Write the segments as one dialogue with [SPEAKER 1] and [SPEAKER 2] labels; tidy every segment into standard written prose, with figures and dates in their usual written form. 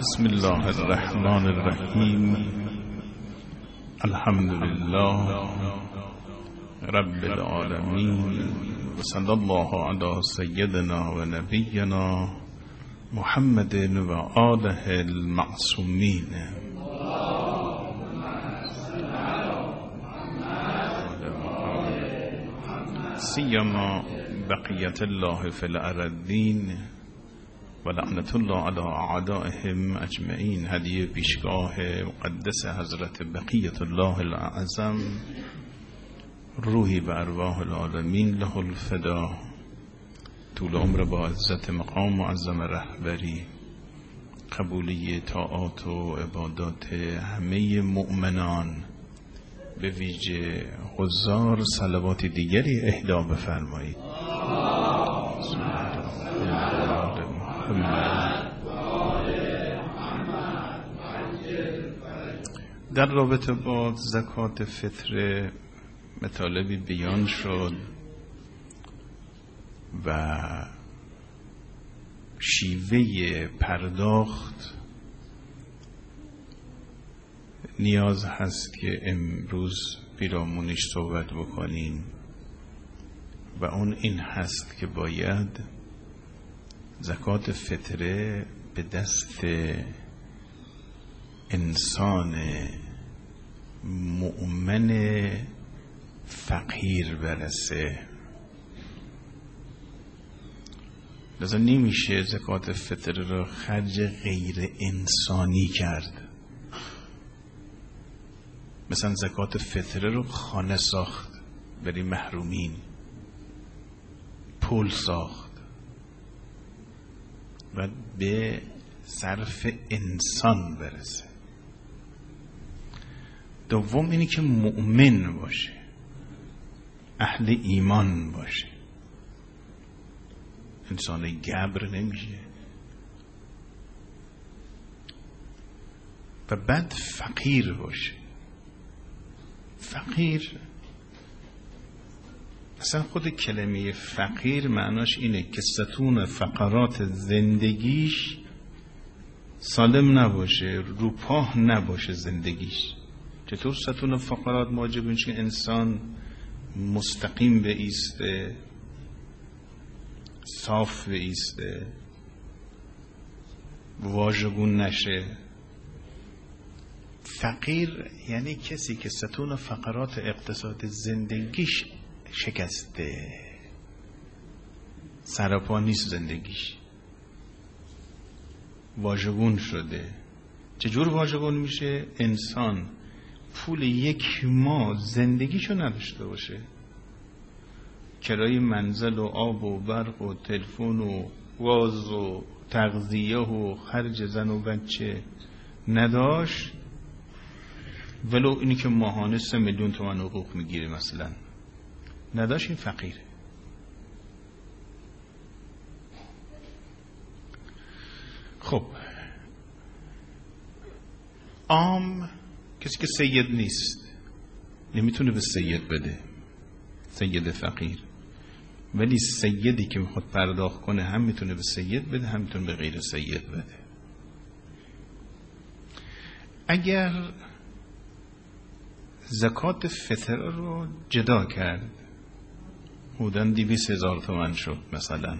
[SPEAKER 1] بسم الله الرحمن الرحیم. الحمد لله رب العالمین و صلی الله علی سیدنا و نبینا محمد و آله المعصومین. سیما بقیت الله فی الارضین و لعنت الله علی اعدائهم اجمعین. هدیه پیشگاه مقدس حضرت بقیت الله الاعظم، روحی به ارواح العالمین له الفدا، طول عمر با عزت مقام معظم رهبری، قبولی طاعات و عبادات همه مؤمنان، به ویژه حضار صلوات دیگری اهدا بفرمایید. در رابطه با زکات فطر مطالبی بیان شد و شیوه پرداخت نیاز هست که امروز پیرامونش صحبت بکنیم و اون این هست که باید زکات فطره به دست انسان مؤمن فقیر برسه. لذا نمیشه زکات فطره را خرج غیر انسانی کرد. مثلا زکات فطره رو خانه ساخت برای محرومین، پول ساخت و به صرف انسان برسه. دوم اینی که مؤمن باشه، اهل ایمان باشه، انسان گبر نمیشه. و بعد فقیر باشه. فقیر اصلا خود کلمه فقیر معناش اینه که ستون فقرات زندگیش سالم نباشه، رو پاه نباشه زندگیش. چطور ستون فقرات موجب میشه که انسان مستقیم بایسته، صاف بایسته، واژگون نشه؟ فقیر یعنی کسی که ستون فقرات اقتصاد زندگیش شکسته، سرپا نیست زندگیش، واژگون شده. چجور واژگون میشه؟ انسان پول یک ماه زندگیشو نداشته باشه، کرای منزل و آب و برق و تلفن و گاز و تغذیه و خرج زن و بچه نداشت، ولو اینی که ماهانه 3 میلیون تومان حقوق میگیره مثلا نداشت، این فقیره. خب عام کسی که سید نیست نمیتونه به سید بده، سید فقیر. ولی سیدی که میخواد پرداخت کنه هم میتونه به سید بده، هم میتونه به غیر سید بده. اگر زکات فطر رو جدا کرد، حدوداً 200,000 تومان شد مثلا،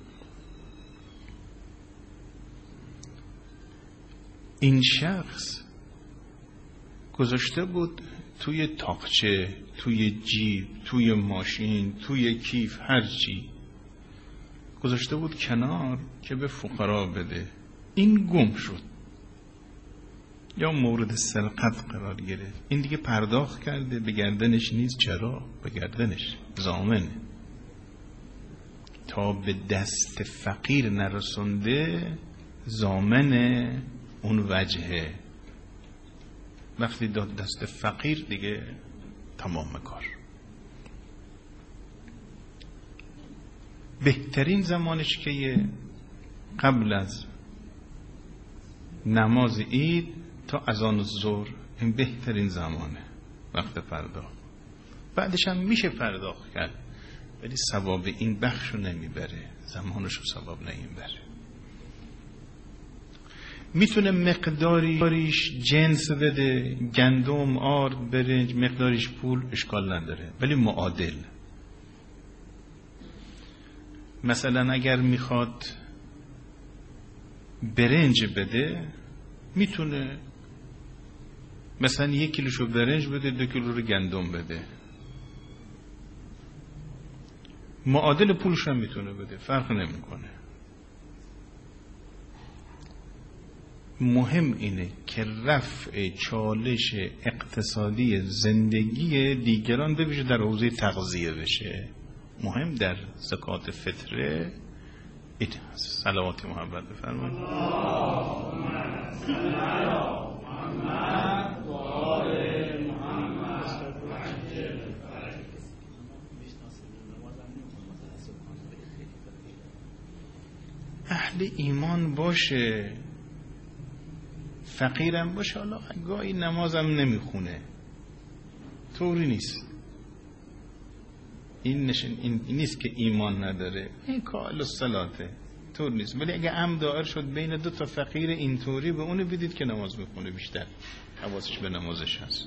[SPEAKER 1] این شخص گذاشته بود توی تاقچه، توی جیب، توی ماشین، توی کیف، هر چی گذاشته بود کنار که به فقرا بده. این گم شد یا مورد سرقت قرار گرفت. این دیگه پرداخت کرده، به گردنش نیست. چرا؟ به گردنش ضامنه. تا به دست فقیر نرسونده ضامن اون وجهه. وقتی داد دست فقیر دیگه تمام کار. بهترین زمانش که قبل از نماز عید تا اذان الظهر، این بهترین زمانه وقت پرداخت. بعدش هم میشه پرداخت کرد ولی ثواب این بخشو نمیبره، زمانشو ثواب نمیبره. میتونه مقداریش جنس بده، گندم، آرد، برنج، مقداریش پول، اشکال نداره، ولی معادل. مثلا اگر میخواد برنج بده، میتونه مثلا 1 کیلوشو برنج بده، 2 کیلو رو گندم بده، معادل پولش هم میتونه بده، فرق نمیکنه. مهم اینه که رفع چالش اقتصادی زندگی دیگران به ویژه در حوزه تغذیه بشه. مهم در زکات فطره این هست. صلوات محمد بفرمایید. اهل ایمان باشه، فقیرم باشه، حالا گاهی نمازم نمیخونه، طوری نیست. این نیست که ایمان نداره، این کال الصلاته، طور نیست. ولی اگه عمد دایر شد بین 2 تا فقیر اینطوری، به اونو بدید که نماز میخونه، بیشتر حواسش به نمازش هست.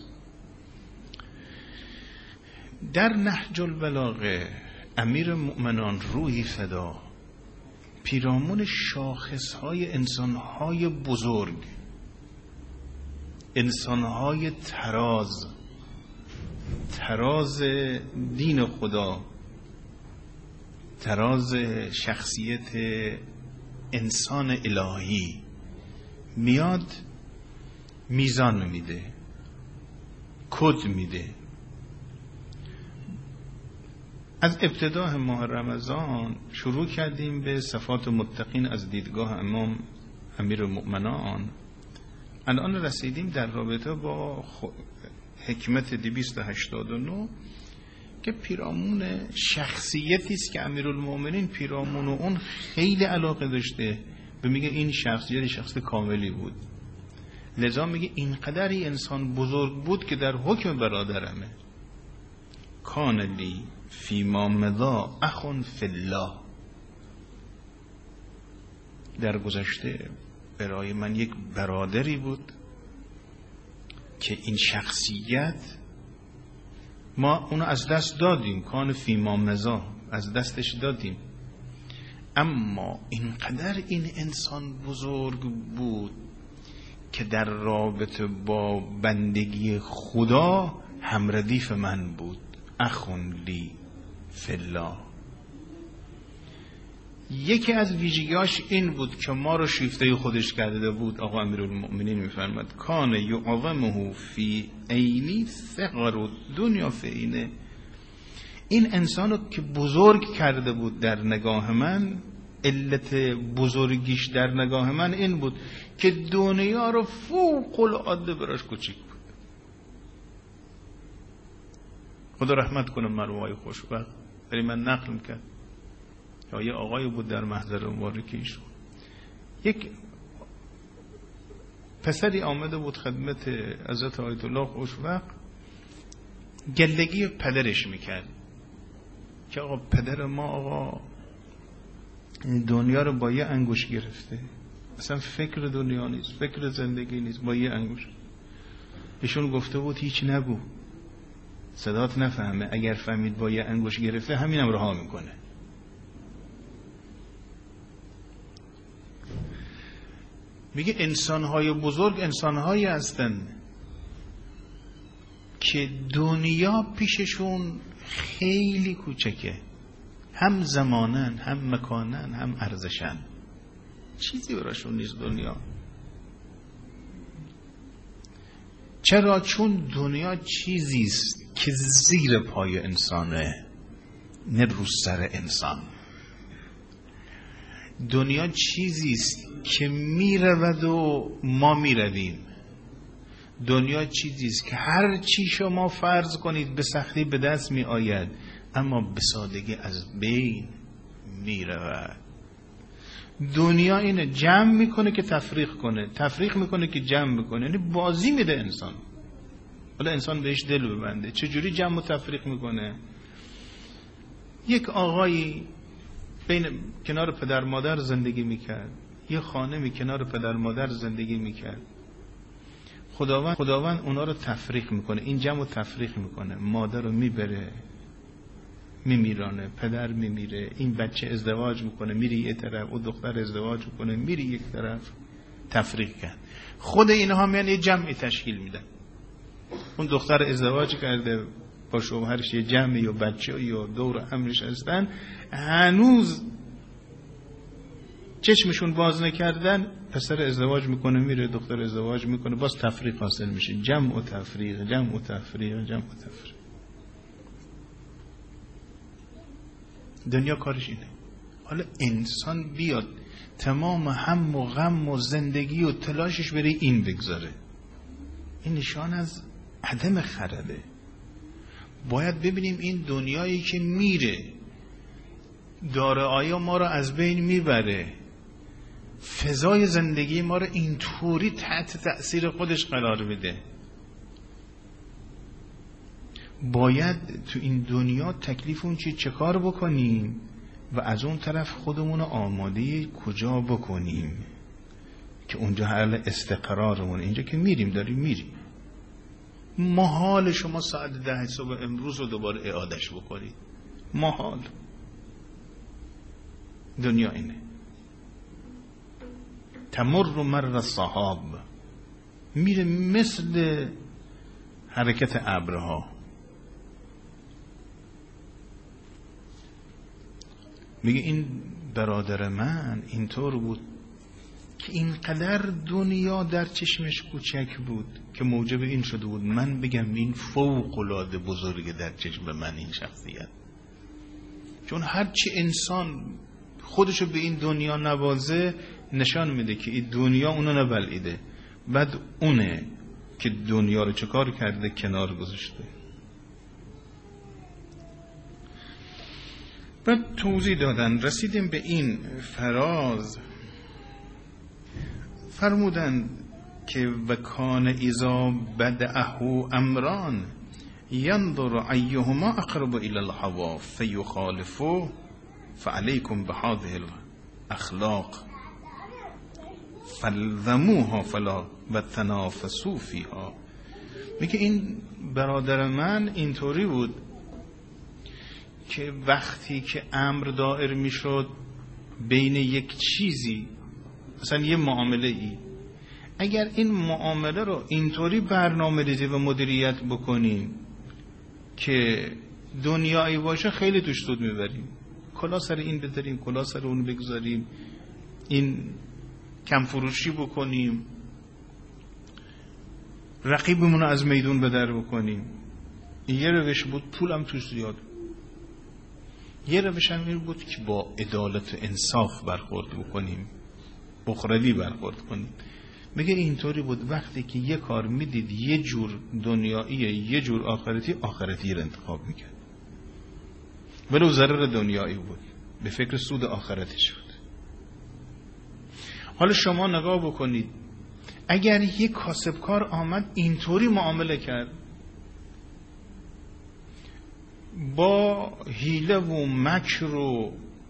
[SPEAKER 1] در نهج البلاغه امیر مؤمنان روحی فدا پیرامون شاخصهای انسانهای بزرگ، انسانهای تراز دین خدا، تراز شخصیت انسان الهی، میاد میزان میده، کد میده. از ابتدای ماه رمضان شروع کردیم به صفات متقین از دیدگاه امام امیر مؤمنان. الان رسیدیم در رابطه با حکمت 289 که پیرامون شخصیتی است که امیرالمؤمنین پیرامون اون خیلی علاقه داشته، به میگه این شخصیت شخص کاملی بود. لذا میگه اینقدری انسان بزرگ بود که در حکم برادرمه. کان لی فیما مضا اخ فی الله، در گذشته برای من یک برادری بود که این شخصیت ما اونو از دست دادیم، کان فیما مضا، از دستش دادیم. اما اینقدر این انسان بزرگ بود که در رابطه با بندگی خدا همردیف من بود. اخون لی فی الله. یکی از ویژگیاش این بود که ما رو شیفته خودش کرده بود. آقا امیرالمؤمنین میفرماد کان یعظمه فی عینی ثغر دنیا فی عینه. این انسانو که بزرگ کرده بود در نگاه من، علت بزرگیش در نگاه من این بود که دنیا رو فوق العاده براش کوچیک بود. خدا رحمت کنه مروای خوشبخت، ولی من نقل میکرد یا یه آقای بود در محضر مبارک ایشون، یک پسری آمده بود خدمت حضرت آیت الله خوشبخت، گلگی پدرش میکرد که آقا پدر ما آقا دنیا رو با یه انگوش گرفته، اصلا فکر دنیا نیست، فکر زندگی نیست، با یه انگوش. ایشون گفته بود هیچ نگو، صدات نفهمه، اگر فهمید با یه انگوش گرفته همینم رها میکنه. میگه انسانهای بزرگ انسانهایی هستن که دنیا پیششون خیلی کوچکه، هم زمانن، هم مکانن، هم ارزشن، چیزی براشون نیست دنیا. چرا؟ چون دنیا چیزیست که زیر پای انسانه، نه رو سر انسان. دنیا چیزیست که میرود و ما میرویم. دنیا چیزیست که هر چی شما فرض کنید به سختی به دست می آید، اما به سادگی از بین میرود. دنیا اینه جمع میکنه که تفریق کنه، تفریق میکنه که جمع میکنه، یعنی بازی میده انسان. حالا انسان بهش دل ببنده. چجوری جمع و تفریق میکنه؟ یک آقایی بین کنار پدر مادر زندگی میکرد، یه خانمی کنار پدر مادر زندگی میکرد. خداوند اونا رو تفریق میکنه، این جمع رو تفریق میکنه، مادر رو میبره میمیرانه، پدر میمیره، این بچه ازدواج میکنه میری یه طرف، او دختر ازدواج میکنه میری یک طرف، تفریق کرد. خود اینها میان یه جمعی تشکیل میدن. اون دختر ازدواج کرده با شوهرش یه جمعی یا بچه یا دور همش هستن، هنوز چشمشون باز نکردن، پسر ازدواج میکنه میره، دختر ازدواج میکنه، باز تفریق حاصل میشه، جمع و تفریق، جمع و تفریق، جمع و تفریق. دنیا کارش اینه. حالا انسان بیاد تمام هم و غم و زندگی و تلاشش بره این بگذاره، این نشان از عدم خرده. باید ببینیم این دنیایی که میره داره آیا ما رو از بین میبره، فضای زندگی ما رو اینطوری تحت تأثیر خودش قرار بده. باید تو این دنیا تکلیف اون چه کار بکنیم و از اون طرف خودمون آماده کجا بکنیم که اونجا حال استقرارمون. اینجا که میریم داریم میریم، محال شما ساعت 10 صبح امروز رو دوباره اعادش بکنید، محال. دنیا اینه. تمر مر الصحاب، میره مثل حرکت ابرها. میگه این برادر من اینطور بود که اینقدر دنیا در چشمش کوچک بود که موجب این شده بود من بگم این فوق العاده بزرگه در چشم من این شخصیت. چون هرچی انسان خودشو به این دنیا نوازه نشان میده که این دنیا اونو نبلعیده، بعد اونه که دنیا رو چه کار کرده کنار گذاشته. بعد توضیح دادن، رسیدیم به این فراز، فرمودن که وکان اذا بدأه امران ينظر ایهما اقرب الى الهوى فیخالفه فعلیکم بهذه الاخلاق فالزموها فلا وتنافسوا فیها. میگه این برادر من اینطوری بود که وقتی که امر دائر میشد بین یک چیزی، مثلا یه معامله ای، اگر این معامله رو اینطوری برنامه ریزی و مدیریت بکنیم که دنیایی باشه خیلی توش سود میبریم، کلا سر این بذاریم کلا سر اون بگذاریم، این کم فروشی بکنیم، رقیبمون رو از میدون به در بکنیم. این یه روش بود، پولم توش زیاد. یه روش هم این بود که با عدالت و انصاف برخورد بکنیم، اخروی برخورد کنیم. میگه اینطوری بود وقتی که یه کار میدید یه جور دنیاییه یه جور آخرتی رو انتخاب میکرد، ولو ضرر دنیایی بود، به فکر سود آخرتش بود. حالا شما نگاه بکنید، اگر یک کاسبکار آمد اینطوری معامله کرد با حیله و مکر و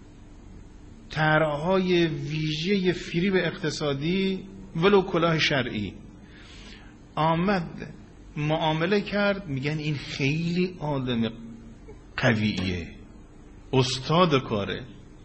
[SPEAKER 1] طرح‌های ویژه فریب اقتصادی ولو کلاه شرعی، آمد معامله کرد، میگن این خیلی آدم قویه، استاد کاره،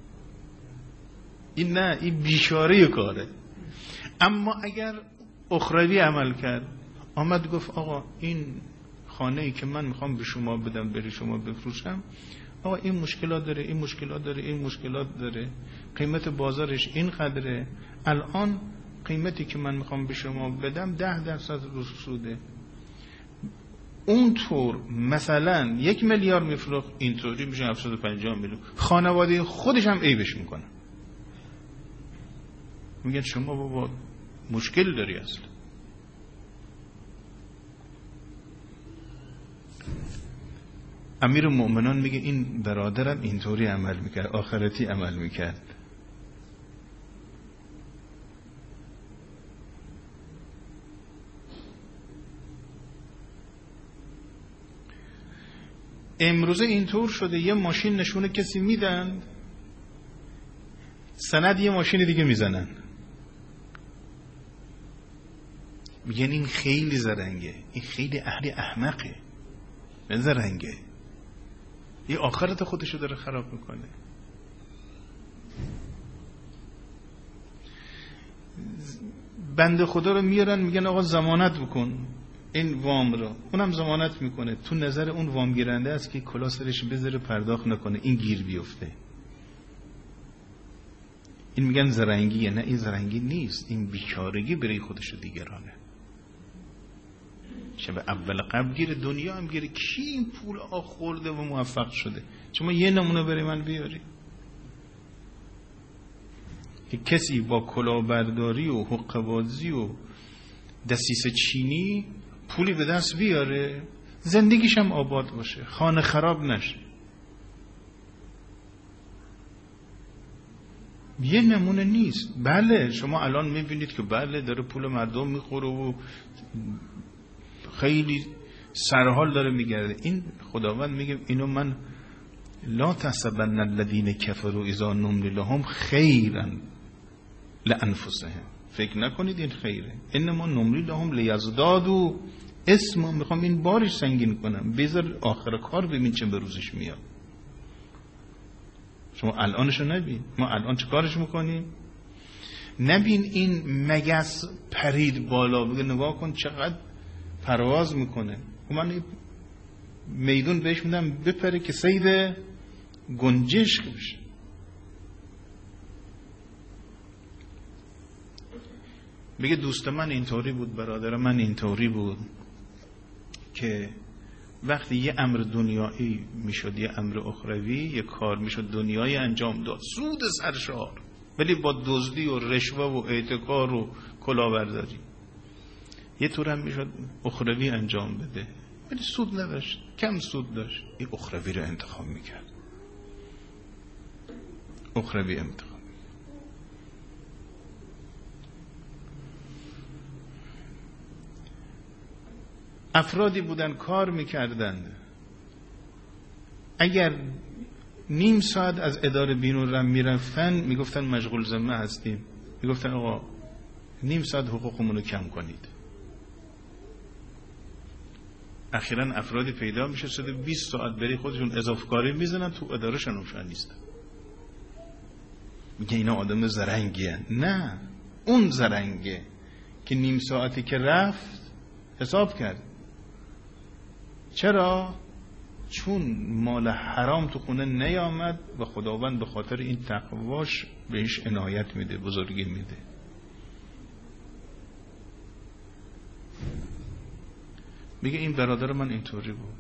[SPEAKER 1] این نه، این بیچاره کاره. اما اگر اخروی عمل کرد، آمد گفت آقا این خانه ای که من میخوام به شما بدم بری شما بفروشم، آقا این مشکلات داره، این مشکلات داره، این مشکلات داره، قیمت بازارش این قدره، الان قیمتی که من میخوام به شما بدم 10% سوده، اونطور مثلا 1 میلیارد میفروخت، اینطوری میشه 750 میلیون. خانواده خودش هم عیبش میکنه، میگن شما بابا مشکل داری اصلا. امیر المؤمنان میگه این برادرم اینطوری عمل میکرد، آخرتی عمل میکرد. امروزه اینطور شده یه ماشین نشونه کسی میدن، سند یه ماشین دیگه میزنن، میگن این خیلی زرنگه، این خیلی احمقه، زرنگه، این آخرت خودشو داره خراب میکنه. بنده خدا رو میارن میگن آقا ضمانت بکن این وام رو، اونم ضمانت میکنه. تو نظر اون وام گیرنده است که کلا سرش بذاره پرداخت نکنه، این گیر بیفته. این میگن زرنگیه. نه، این زرنگی نیست، این بیچارگی برای خودش و دیگرانه. شب اول قبل گیر، دنیا هم گیر. کی این پول خورده و موفق شده؟ شما یه نمونه برای من بیاری که کسی با کلاهبرداری و حقه‌بازی و دسیسه چینی پولی به دست بیاره، زندگیش هم آباد باشه، خانه خراب نشه. یه نمونه نیست. بله شما الان میبینید که بله داره پول مردم میخوره و خیلی سرحال داره میگرده. این خداوند میگه اینو من لا تحسبن الذین کفروا اذا نملی لهم خیرا لانفسهم، فکر نکنید این خیره، انما نملی لهم لیزدادوا اسما، میخوام این بارش سنگین کنم، بذار آخر کار ببین چه به روزش میاد. شما الانشو نبین، ما الان چه کارش میکنیم؟ نبین این مگس پرید بالا، بگه نگاه کن چقدر پرواز میکنه، من میدون بهش میدم بپره که صید گنجشک بشه. میگه دوست من اینطوری بود، برادر من اینطوری بود که وقتی یه امر دنیایی میشد یه امر اخروی، یه کار میشد دنیایی انجام داد، سود سرشار، ولی با دزدی و رشوه و احتکار و کلاهبرداری. یه طور هم میشد اخروی انجام بده ولی سود نداشت، کم سود داشت، این اخروی رو انتخاب میکرد، اخروی انتخاب. افرادی بودن کار میکردن، اگر نیم ساعت از اداره بیرون رم میرفتن میگفتن مشغول ذمه هستیم، میگفتن آقا نیم ساعت حقوقمون رو کم کنید. اخیراً افرادی پیدا میشه شده 20 ساعت بری خودشون اضافه کاری میزنن تو اداره شنوشن نیستن. میگه اینا آدم زرنگی هن. نه، اون زرنگه که نیم ساعتی که رفت حساب کرد. چرا؟ چون مال حرام تو خونه نیامد و خداوند به خاطر این تقواش بهش عنایت میده، بزرگی میده. میگه این برادر من اینطوری بود،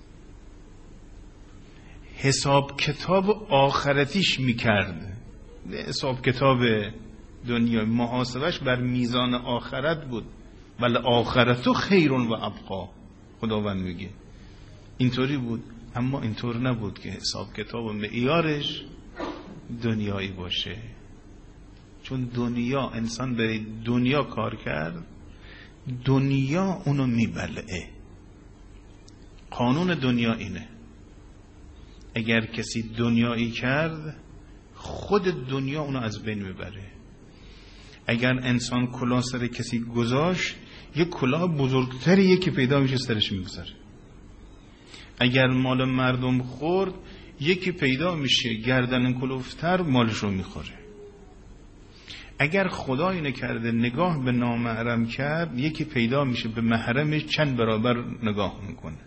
[SPEAKER 1] حساب کتاب آخرتیش میکرد، حساب کتاب دنیا محاسبش بر میزان آخرت بود، ولی آخرتو خیرون و ابقا. خداوند میگه اینطوری بود، اما اینطور نبود که حساب کتاب و معیارش دنیایی باشه. چون دنیا، انسان برای دنیا کار کرد، دنیا اونو میبلعه. قانون دنیا اینه، اگر کسی دنیایی کرد خود دنیا اونو از بین میبره. اگر انسان کلاه سر کسی گذاشت، یک کلاه بزرگتری یکی پیدا میشه سرش میگذاره. اگر مال مردم خورد، یکی پیدا میشه گردن کلوفتر مالش رو میخوره. اگر خدا اینه کرده نگاه به نامحرم کرد، یکی پیدا میشه به محرمش چند برابر نگاه میکنه.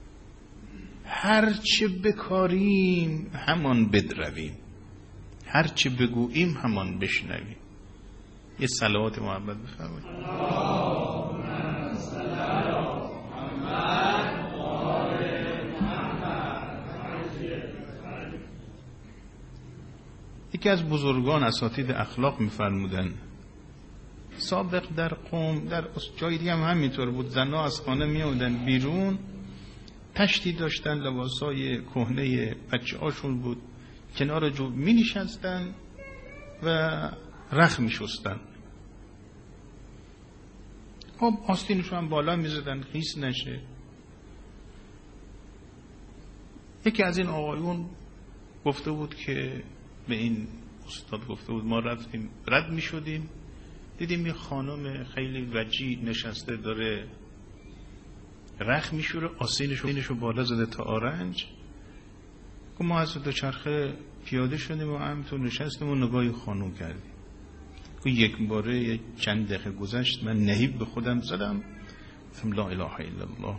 [SPEAKER 1] هرچه بکاریم همان بدرویم، هرچه بگوییم همان بشنویم. یه صلوات محبت بفرمایید. یکی از بزرگان اساتید اخلاق می‌فرمودن سابق در قوم، در جای دیگه هم همینطور بود، زنها از خانه می‌آمدن بیرون، تشتی داشتن، لباسای کهنه بچه‌هاشون بود، کنار جو می‌نشستن و رخ می‌شستن. خب آستینشو هم بالا می‌زدن خیس نشه. یکی از این آقایون گفته بود که به این استاد گفته بود ما رفتیم رد می شدیم، دیدیم یه خانم خیلی وجیه نشسته داره رخت میشوره، آستینشو بالا زده تا آرنج. ما از دوچرخه پیاده شدیم و همینطور نشستیم و نگاهی خانم کردیم. یک باره چند دقیقه گذشت، من نهیب به خودم زدم، گفتم لا اله الا الله،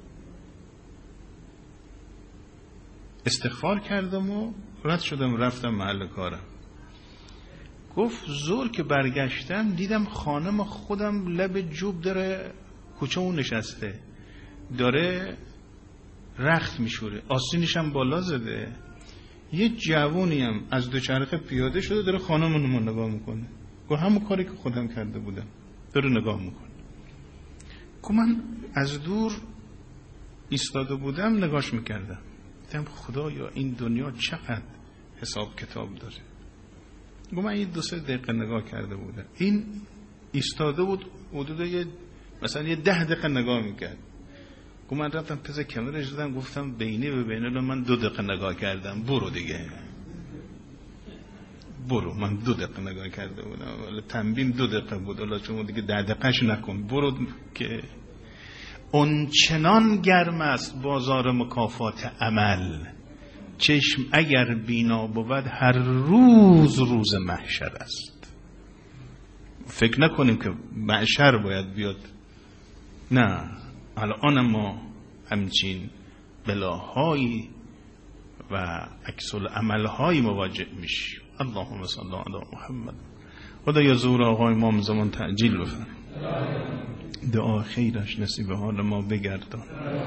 [SPEAKER 1] استغفار کردم و رد شدم رفتم محل کارم. گفت زور که برگشتم دیدم خانم خودم لب جوب داره کوچه اون نشسته، داره رخت میشوره، آستینش هم بالا زده. یه جوونی هم از دوچرخه پیاده شده داره خانمونو نگاه میکنه. گفت همون کاری که خودم کرده بودم، داره نگاه میکنه. گفت من از دور ایستاده بودم نگاش میکردم، دیدم خدایا این دنیا چقدر حساب کتاب داره. گفت من این 2-3 دقیقه نگاه کرده بودم، این ایستاده بود حدود مثلا 10 دقیقه نگاه میکرد. گفت من رفتم پس کمرش زدم، گفتم بینی به بینه من 2 دقیقه نگاه کردم، برو دیگه برو. من 2 دقیقه نگاه کرده بودم، ولی تنبیم 2 دقیقه بود، حالا چون دیگه 10 دقیقهش نکن، برو. که اون چنان گرم است بازار مکافات عمل، چشم اگر بینا بود هر روز محشر است. فکر نکنیم که محشر باید بیاد، نه، الان ما همچین بلاهایی و عکس العمل‌هایی مواجه میشیم. اللهم صل علی محمد. خدا یا زور آقای امام زمان تعجیل بفرما، دعا خیرش نصیب حال ما بگردان،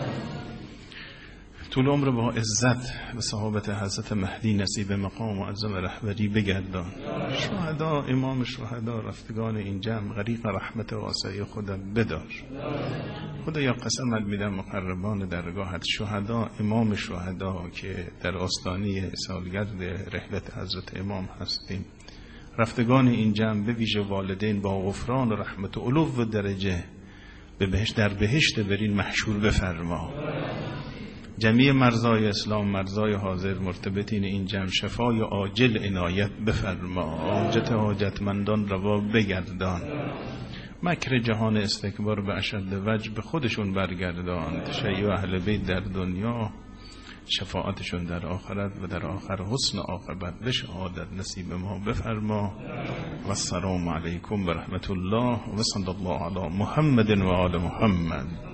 [SPEAKER 1] طول عمر با عزت و صحابت حضرت مهدی نصیب مقام معظم رهبری بگردان. شهدا، امام شهدا، رفتگان این جمع غریق رحمت واسعی خدا بدار. خدا یا قسمت میدم مقربان درگاهت، شهدا، امام شهدا که در آستانه سالگرد رحلت حضرت امام هستیم، رفتگان این جمع به ویژه والدین با غفران و رحمت و علو و درجه به بهشت، در بهشت برین محشور بفرما. جمیع مرزای اسلام، مرزای حاضر مرتبطین این جمع شفای عاجل عنایت بفرما، حاجتمندان روا بگردان، مکر جهان استکبار به اشد وجه به خودشون برگردان، تشیع اهل بیت در دنیا، شفاعتشون در آخرت و در آخر حسن عاقبت به شهادت نصیب ما بفرما. و السلام علیکم و رحمت الله و صلی الله علی محمد و آل محمد.